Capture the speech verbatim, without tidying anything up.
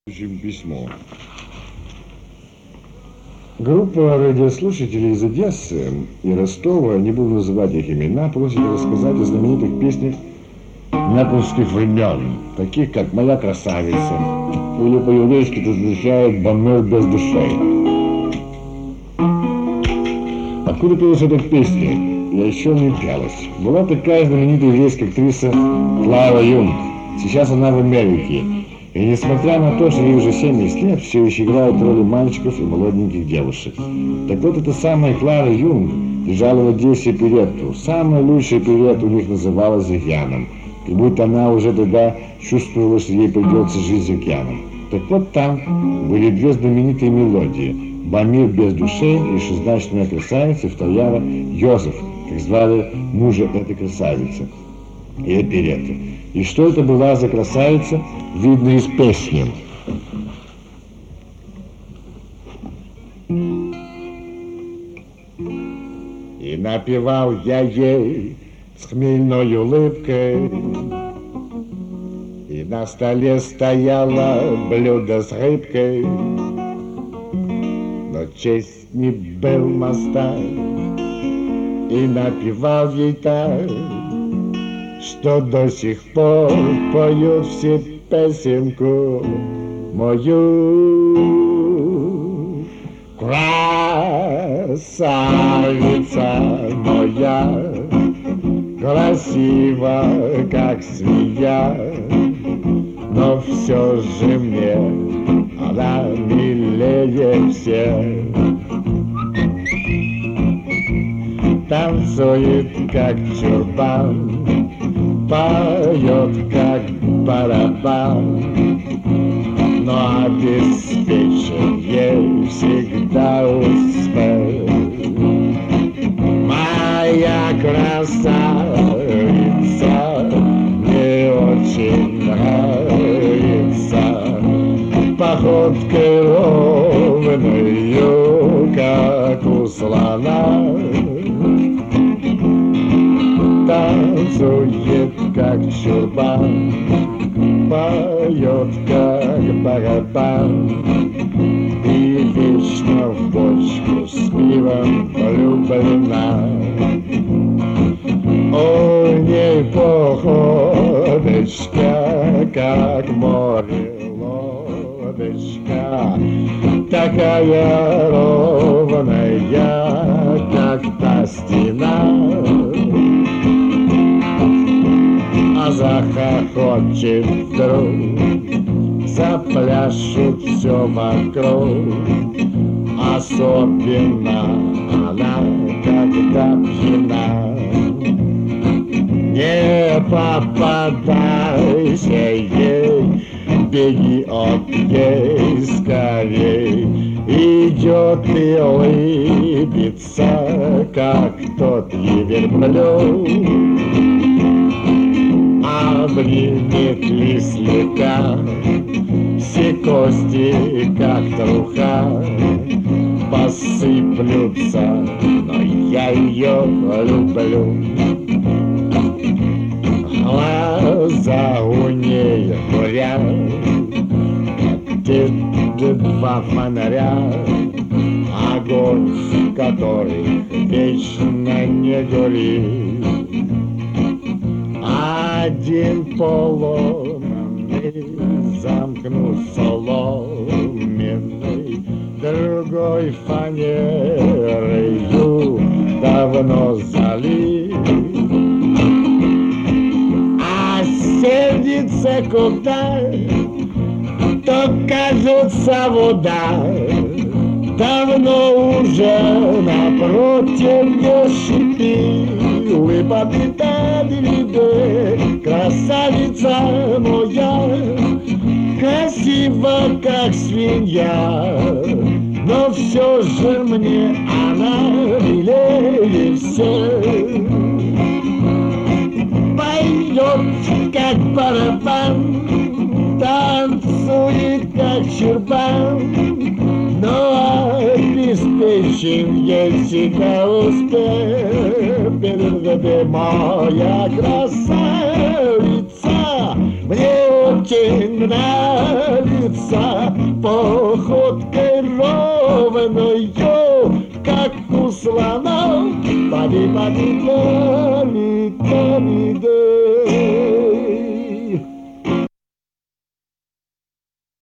Письмо. Группа радиослушателей из Одессы и Ростова, не буду называть их имена, просят рассказать о знаменитых песнях неаполских времен, таких как «Моя красавица», или по-еврейски это означает «Бомер без души». Откуда пелась эта песня? Я еще не пелась. Была такая знаменитая еврейская актриса Клара Юнг. Сейчас она в Америке. И несмотря на то, что ей уже семьдесят лет, все еще играет роли мальчиков и молоденьких девушек. Так вот, эта самая Клара Юнг лежала в Одессе оперетту. Самая лучшая оперетта у них называлась «Океаном». Как будто она уже тогда чувствовала, что ей придется жить с океаном. Так вот, там были две знаменитые мелодии. «Бомер без души» и «Шестизначная красавица» вторая Йозеф, как звали мужа этой красавицы и оперетты. И что это была за красавица, видно из песни. И напевал я ей с хмельной улыбкой, и на столе стояло блюдо с рыбкой, но честь не был моста, и напевал ей так, что до сих пор поют все песенку мою. Красавица моя, красива, как свинья, но все же мне она милее всех. Танцует, как чурбан, поет, как барабан, но обеспечен ей всегда успех. Моя красавица мне очень нравится, походкой ровною, как у слона. Танцует, как чурбан, поет, как барабан, и вечно в бочку с пивом влюблена. У ней походочка, как море лодочка, такая ровная, как та стена. А захохочет вдруг, запляшут все вокруг, особенно она, когда пьяна. Не попадайся ей, беги от ей скорей, идет и улыбится, как тот верблюд. Обнимет лесляка, все кости, как труха, посыплются, но я ее люблю. Глаза у нее горят, те два фонаря, огонь в которых вечно не горит. Один поломанный замкнут соломенный, другой фанерою давно залит. А сердится куда, то кажется вода, давно уже напротив не шипит. Вы победили, красавица моя, красива, как свинья, но все же мне она милее всех. Поет, как барабан, танцует, как чурбан, но обеспечен ей всегда успех. Моя красавица, мне очень нравится, походкой ровною, как у слона. Баби-баби-да-ми-да-ми-да.